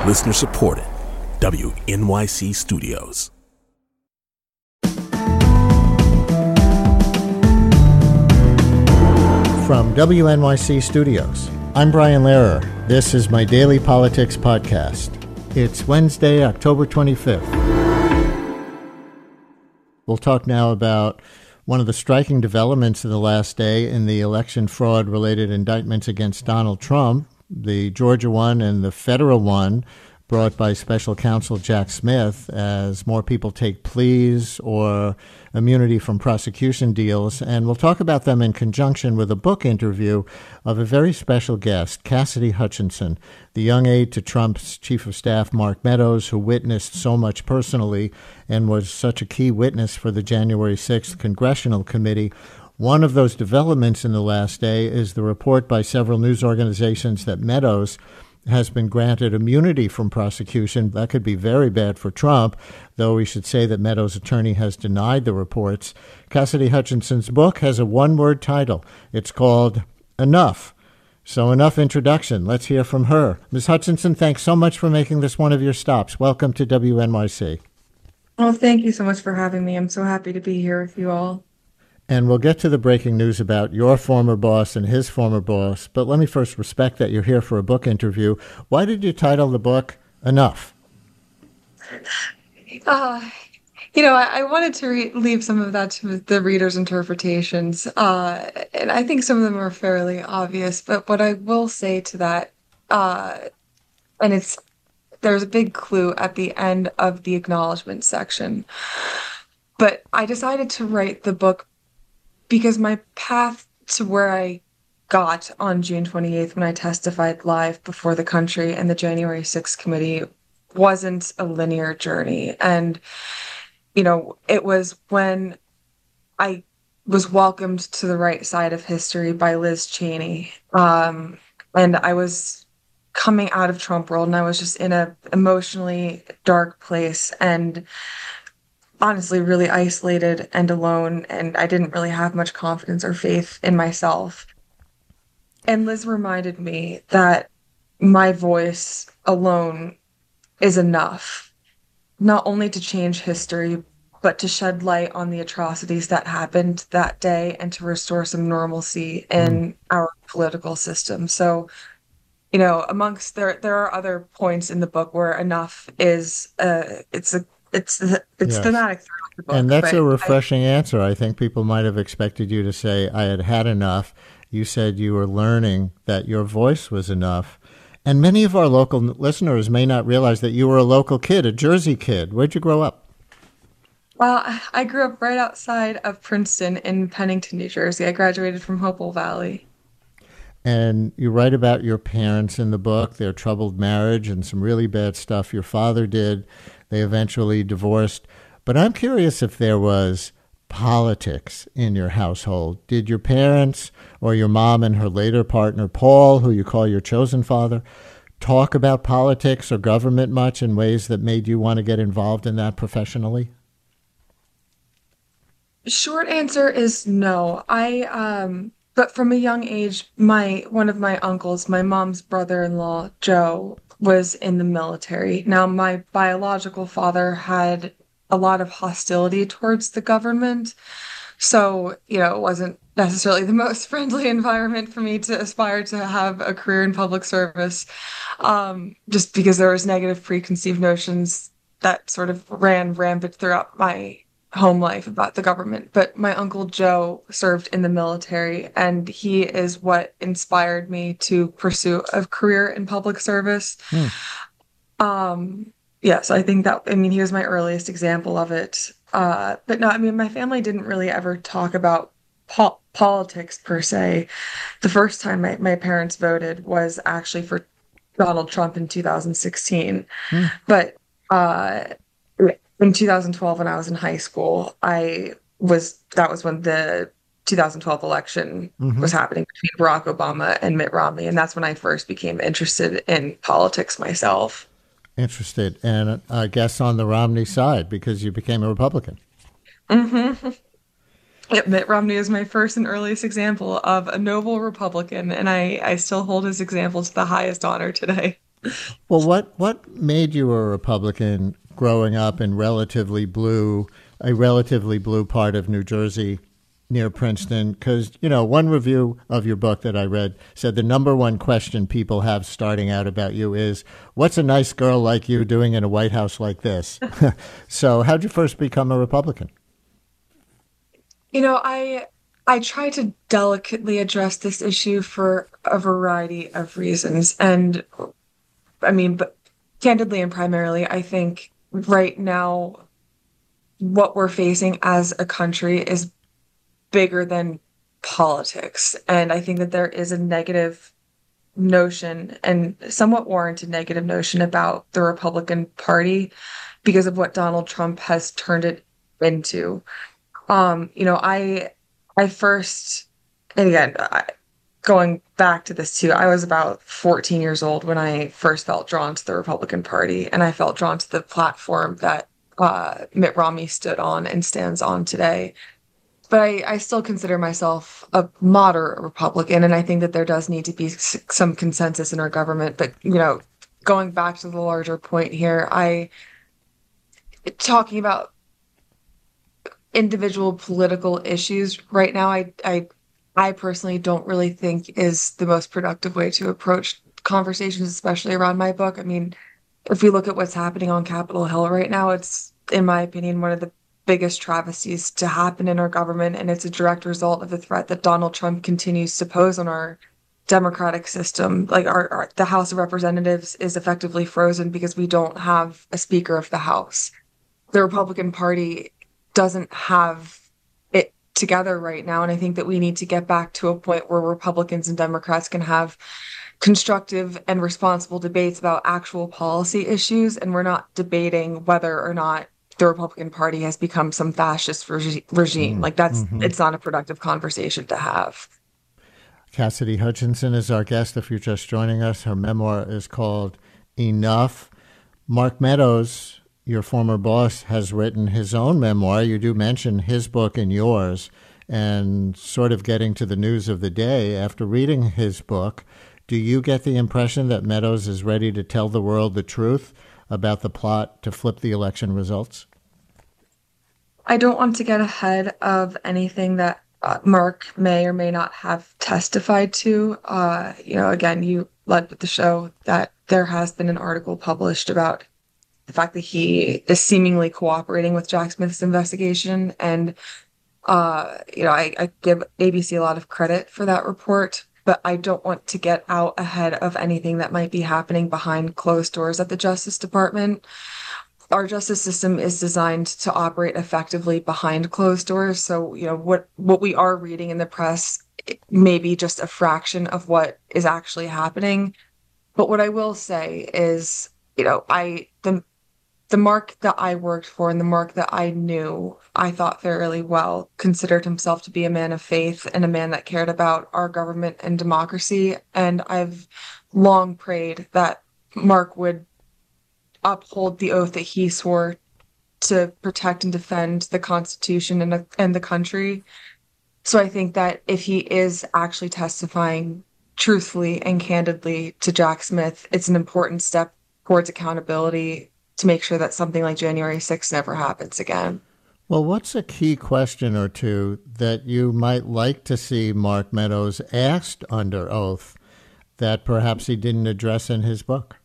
Listener supported. WNYC Studios. From WNYC Studios, I'm Brian Lehrer. This is my daily politics podcast. It's Wednesday, October 25th. We'll talk now about one of the striking developments of the last day in the election fraud-related indictments against Donald Trump, the Georgia one and the federal one brought by special counsel Jack Smith as more people take pleas or immunity from prosecution deals. And we'll talk about them in conjunction with a book interview of a very special guest, Cassidy Hutchinson, the young aide to Trump's chief of staff, Mark Meadows, who witnessed so much personally and was such a key witness for the January 6th Congressional Committee. One of those developments in the last day is the report by several news organizations that Meadows has been granted immunity from prosecution. That could be very bad for Trump, though we should say that Meadows' attorney has denied the reports. Cassidy Hutchinson's book has a one-word title. It's called Enough. So enough introduction. Let's hear from her. Ms. Hutchinson, thanks so much for making this one of your stops. Welcome to WNYC. Oh, thank you so much for having me. I'm so happy to be here with you all. And we'll get to the breaking news about your former boss and his former boss. But let me first respect that you're here for a book interview. Why did you title the book Enough? I wanted to leave some of that to the reader's interpretations. And I think some of them are fairly obvious. But what I will say to that, there's a big clue at the end of the acknowledgement section. But I decided to write the book because my path to where I got on June 28th when I testified live before the country and the January 6th committee wasn't a linear journey. And, it was when I was welcomed to the right side of history by Liz Cheney. And I was coming out of Trump world and I was just in a emotionally dark place and honestly really isolated and alone, and I didn't really have much confidence or faith in myself. And Liz reminded me that my voice alone is enough, not only to change history, but to shed light on the atrocities that happened that day and to restore some normalcy in our political system. So, amongst there are other points in the book where enough is it's Yes. thematic throughout the book. And that's a refreshing answer. I think people might have expected you to say, I had had enough. You said you were learning that your voice was enough. And many of our local listeners may not realize that you were a local kid, a Jersey kid. Where'd you grow up? Well, I grew up right outside of Princeton in Pennington, New Jersey. I graduated from Hopewell Valley. And you write about your parents in the book, their troubled marriage and some really bad stuff your father did. They eventually divorced. But I'm curious if there was politics in your household. Did your parents or your mom and her later partner, Paul, who you call your chosen father, talk about politics or government much in ways that made you want to get involved in that professionally? Short answer is no. But from a young age, one of my uncles, my mom's brother-in-law, Joe, was in the military. Now, my biological father had a lot of hostility towards the government. So, it wasn't necessarily the most friendly environment for me to aspire to have a career in public service, just because there was negative preconceived notions that sort of ran rampant throughout my home life about the government. But my uncle Joe served in the military, and he is what inspired me to pursue a career in public service. Yes, I think he was my earliest example of it. But no, my family didn't really ever talk about politics per se. The first time my parents voted was actually for Donald Trump in 2016. But in 2012, when I was in high school, that was when the 2012 election was happening between Barack Obama and Mitt Romney. And that's when I first became interested in politics myself. Interested, and I guess on the Romney side, because you became a Republican. Yep, Mitt Romney is my first and earliest example of a noble Republican, and I still hold his example to the highest honor today. Well, what made you a Republican growing up in a relatively blue part of New Jersey near Princeton? Because, one review of your book that I read said the number one question people have starting out about you is, what's a nice girl like you doing in a White House like this? So how'd you first become a Republican? I try to delicately address this issue for a variety of reasons. And I mean, but candidly and primarily, I think right now what we're facing as a country is bigger than politics. And I think that there is a negative notion and somewhat warranted negative notion about the Republican Party because of what Donald Trump has turned it into. I first, and again, going back to this too, I was about 14 years old when I first felt drawn to the Republican Party, and I felt drawn to the platform that Mitt Romney stood on and stands on today. But I still consider myself a moderate Republican, and I think that there does need to be some consensus in our government. But, going back to the larger point here, talking about individual political issues right now, I personally don't really think is the most productive way to approach conversations, especially around my book. I mean, if we look at what's happening on Capitol Hill right now, it's, in my opinion, one of the biggest travesties to happen in our government, and it's a direct result of the threat that Donald Trump continues to pose on our democratic system. Like the House of Representatives is effectively frozen because we don't have a Speaker of the House. The Republican Party doesn't have it together right now, and I think that we need to get back to a point where Republicans and Democrats can have constructive and responsible debates about actual policy issues, and we're not debating whether or not the Republican Party has become some fascist regime. Like it's not a productive conversation to have. Cassidy Hutchinson is our guest. If you're just joining us, her memoir is called Enough. Mark Meadows, your former boss, has written his own memoir. You do mention his book in yours, and sort of getting to the news of the day. After reading his book, do you get the impression that Meadows is ready to tell the world the truth about the plot to flip the election results? I don't want to get ahead of anything that Mark may or may not have testified to. Again, you led with the show that there has been an article published about the fact that he is seemingly cooperating with Jack Smith's investigation. And, I give ABC a lot of credit for that report, but I don't want to get out ahead of anything that might be happening behind closed doors at the Justice Department. Our justice system is designed to operate effectively behind closed doors. So, what we are reading in the press may be just a fraction of what is actually happening. But what I will say is, the Mark that I worked for and the Mark that I knew, I thought fairly well, considered himself to be a man of faith and a man that cared about our government and democracy. And I've long prayed that Mark would uphold the oath that he swore to protect and defend the Constitution and the country. So I think that if he is actually testifying truthfully and candidly to Jack Smith, it's an important step towards accountability to make sure that something like January 6th never happens again. Well, what's a key question or two that you might like to see Mark Meadows asked under oath that perhaps he didn't address in his book?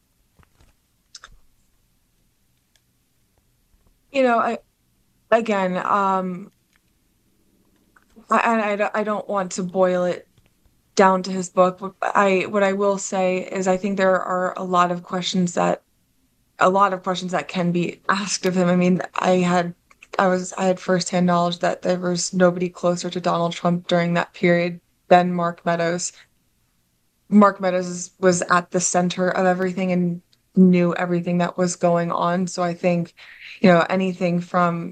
I don't want to boil it down to his book. What I will say is I think there are a lot of questions that can be asked of him. I mean, I had firsthand knowledge that there was nobody closer to Donald Trump during that period than Mark Meadows. Mark Meadows was at the center of everything and knew everything that was going on. So I think, anything from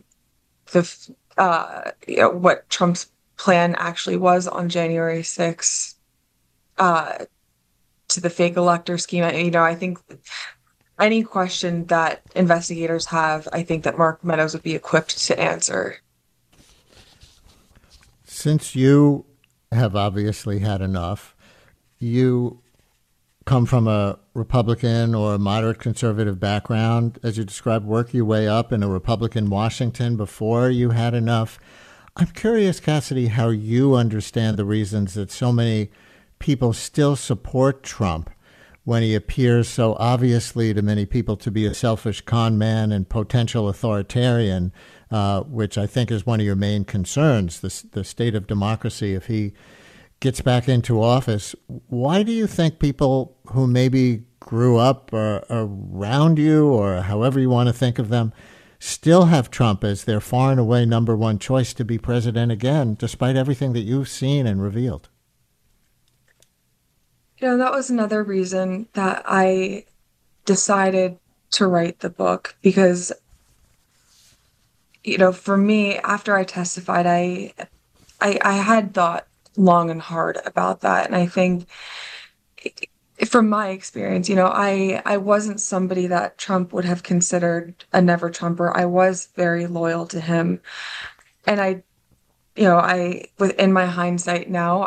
what Trump's plan actually was on January 6th, to the fake elector scheme, I think any question that investigators have, I think that Mark Meadows would be equipped to answer. Since you have obviously had enough, you come from a Republican or a moderate conservative background, as you described, work your way up in a Republican Washington before you had enough. I'm curious, Cassidy, how you understand the reasons that so many people still support Trump when he appears so obviously to many people to be a selfish con man and potential authoritarian, which I think is one of your main concerns, the state of democracy. If he gets back into office, why do you think people who maybe grew up around you, or however you want to think of them, still have Trump as their far and away number one choice to be president again, despite everything that you've seen and revealed? That was another reason that I decided to write the book, because, for me, after I testified, I had thought long and hard about that. And I think from my experience, I wasn't somebody that Trump would have considered a never Trumper. I was very loyal to him. And in my hindsight now,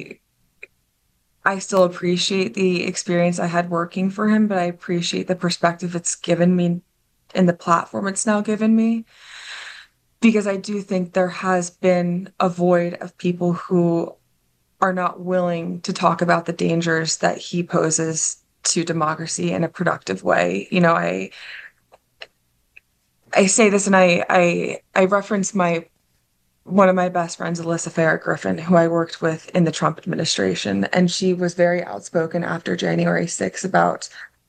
I still appreciate the experience I had working for him, but I appreciate the perspective it's given me and the platform it's now given me, because I do think there has been a void of people who are not willing to talk about the dangers that he poses to democracy in a productive way. I say this, and I reference one of my best friends, Alyssa Farah Griffin, who I worked with in the Trump administration, and she was very outspoken after January 6th about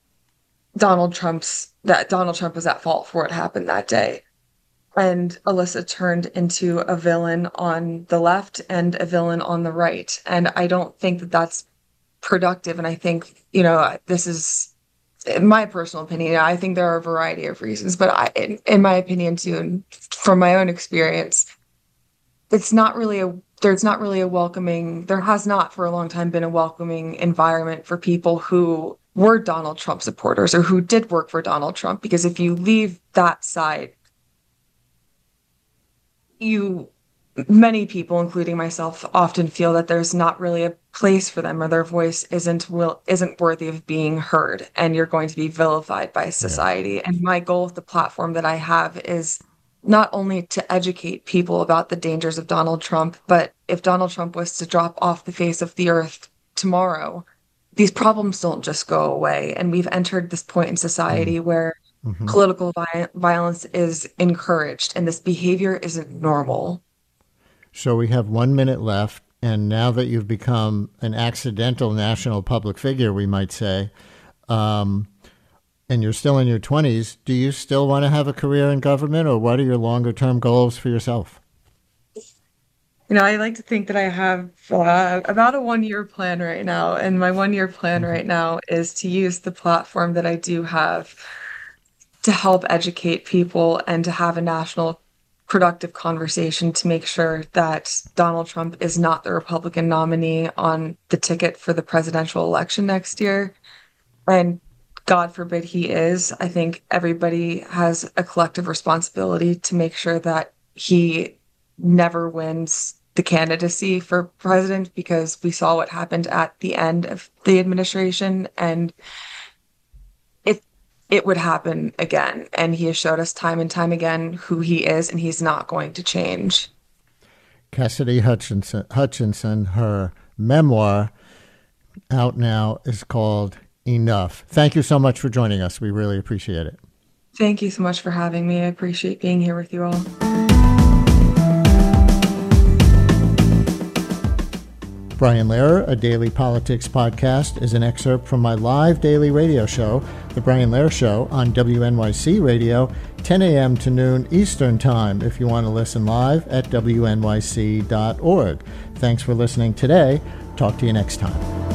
that Donald Trump was at fault for what happened that day. And Alyssa turned into a villain on the left and a villain on the right. And I don't think that that's productive. And I think, this is my personal opinion. I think there are a variety of reasons, but in my opinion too, and from my own experience, there has not for a long time been a welcoming environment for people who were Donald Trump supporters or who did work for Donald Trump. Because if you leave that side, many people, including myself, often feel that there's not really a place for them, or their voice isn't worthy of being heard, and you're going to be vilified by society. Yeah. And my goal with the platform that I have is not only to educate people about the dangers of Donald Trump, but if Donald Trump was to drop off the face of the earth tomorrow, these problems don't just go away. And we've entered this point in society where political violence is encouraged, and this behavior isn't normal. So we have 1 minute left, and now that you've become an accidental national public figure, we might say, and you're still in your 20s, do you still want to have a career in government, or what are your longer-term goals for yourself? I like to think that I have about a 1-year plan right now, and my 1-year plan right now is to use the platform that I do have to help educate people and to have a national productive conversation to make sure that Donald Trump is not the Republican nominee on the ticket for the presidential election next year. And God forbid he is. I think everybody has a collective responsibility to make sure that he never wins the candidacy for president, because we saw what happened at the end of the administration, and it would happen again. And he has showed us time and time again who he is, and he's not going to change. Cassidy Hutchinson, her memoir out now is called Enough. Thank you so much for joining us. We really appreciate it. Thank you so much for having me. I appreciate being here with you all. Brian Lehrer, a daily politics podcast, is an excerpt from my live daily radio show, The Brian Lehrer Show, on WNYC Radio, 10 a.m. to noon Eastern Time, if you want to listen live at wnyc.org. Thanks for listening today. Talk to you next time.